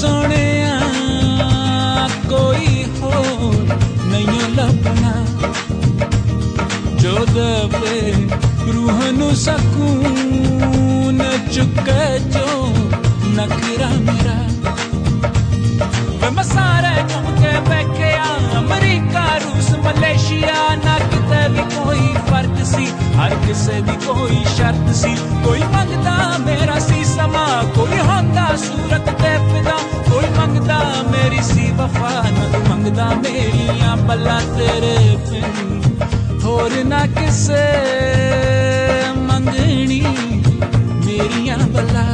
सोहणिया कोई होर नहीं लभना जो दे रूह नू सकून चुके जो नखरा मेरा मैं सारे घूम के बैठिया अमरीका रूस मलेशिया ना किते भी कोई फर्क सी हर किसे दी कोई शर्त सी कोई मंगदा मेरा सी समा कोई होंदा सूरत ते फिदा कोई मंगदा मेरी सी वफा ना तू मंगदा मेरियां बल्ला तेरे बिन होर ना किसे मंगनी मेरियां बल्ला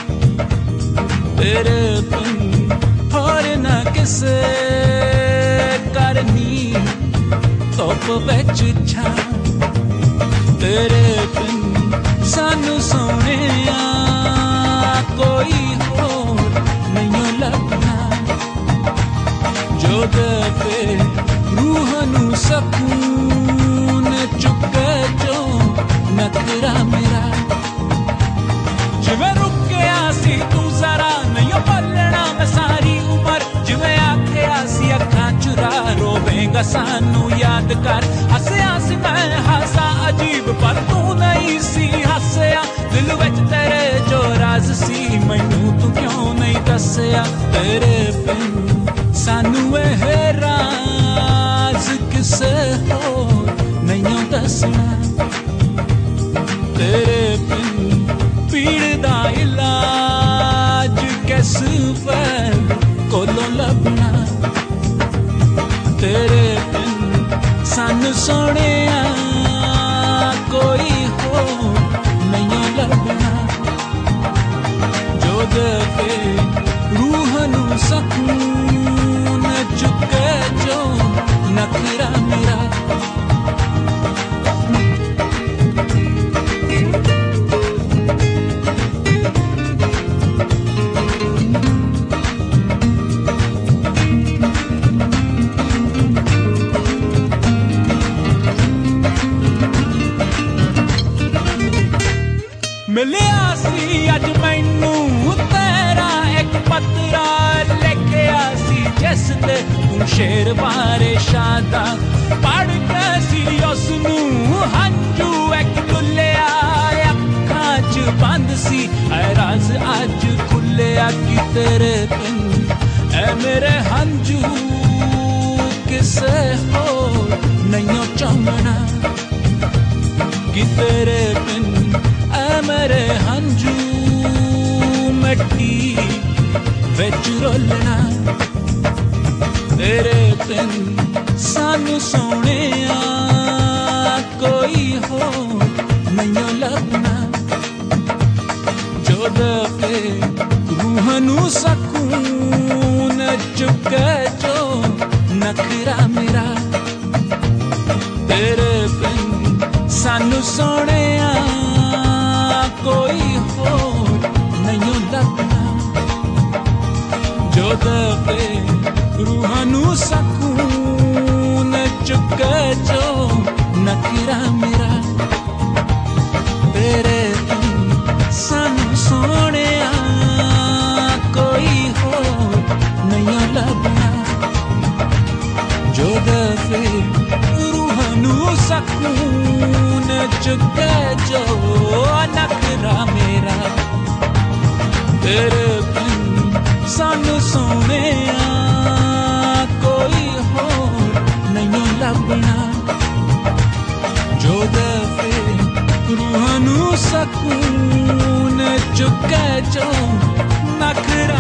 तेरे बिन होर ना किसे करनी धुप विच छां तेरे बिन सानू सोहणिया कोई होर नहीं लभना जो दे रूह नू सकून चुके जो नखरा मेरा जिवें रुकिया सी तू जरा नहीं बोलना मैं सारी उमर जिवें आखिया सी अखां चुरा रोवेगा सानू याद कर हसया सी मैं हासा अजीब पर तू नहीं सी हसया दिल विच तेरे जो राज सी मैनू तू क्यों नहीं दसया तेरे बिन सानू एह राज किसे होर नहीं दसना तेरे बिन पीड़ दा इलाज किस वैद कोलों लभना तेरे बिन सानू सोहणिया कोई होर नहीं लभना जो दे रूह नू सकून चुके जो नखरा मेरा मिलिया सी अज मैनू तेरा एक पत्रा लेके आसी जिस ते तू शेर बारे शादा पढ़ के सी उसनू हंजू एक डुलिया अखां च बंद सी ऐ राज अज खुलिया कि तेरे बिन ऐ मेरे हंजू किसे होर नहीं चाहना कि तेरे बिन मेरे हंजू मिट्टी विच रोलना तेरे बिन सानू सोहणिया कोई होर नहीं लभना जो दे रूह नू सकून चुके जो नखरा मेरा तेरे बिन सानू सोहणिया कोई होर नहीं लभना जो दे रूह नू सकून चुके जो नखरा मेरा तेरे बिन सानू सोहणिया कोई होर नहीं लभना जो दे रूह नू सकून चुके जो नखरा मेरा तेरे बिन सानू सोहणिया कोई होर नहीं लभना जो दे रूह नू सकून चुके जो नखरा